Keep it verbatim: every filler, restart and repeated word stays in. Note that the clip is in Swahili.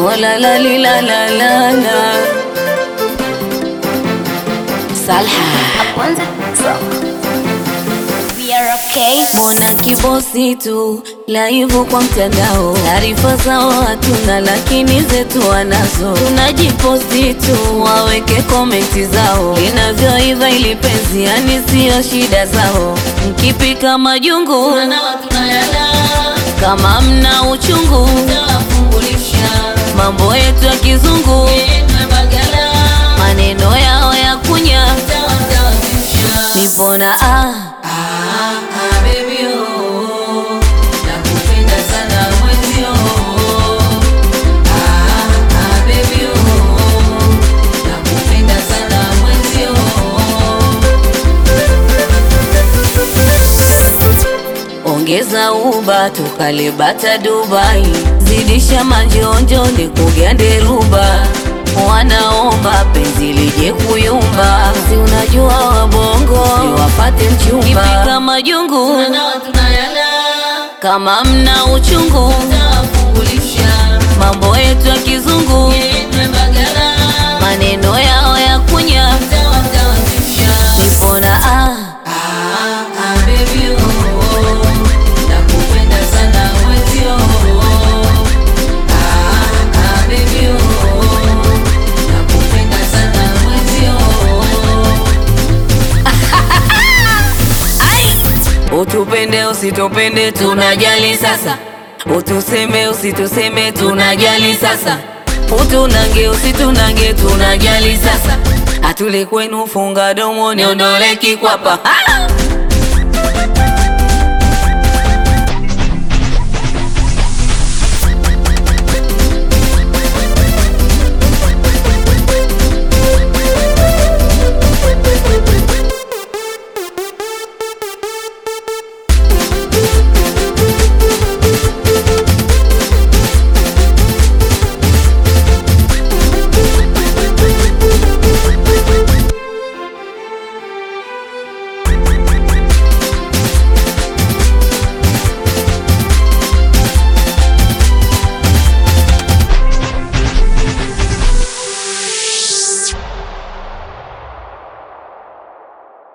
Oh la la li la la la la. Salha We are okay. Mbona kibosi tu live kwa mtandao, taarifa zao hatuna lakini zetu wanazo. Tunajiposti tu waweke komenti zao, inavyoiva ili penzi yani sio shida zao. Mkipika majungu kama mna uchungu, mambo yetu ya kizungu, maneno yao ya kunya nipona ah. Ah, ah, baby, oh, nakupenda sana mwenzio. Ah, ah, baby, oh, nakupenda sana mwenzio. Ongeza uba tukale bata Dubai, zidisha manjonjo ni kugande ruba. Wanaomba penzi lije kuyumba, si unajua wabongo wapate mchumba. Kipika majungu kama mna uchungu, mambo yetu ya kizungu, maneno yao ya kunya nipona ah. Ah, ah, baby, oh, nakupenda sana mwenzio. Ah, ah, baby, oh, nakupenda sana mwenzio. Utupende usitupende tunajali sasa, utuseme usituseme tunajali sasa, utunange usitunange tunajali sasa. Atule kwenu funga domo niondole kikwapa.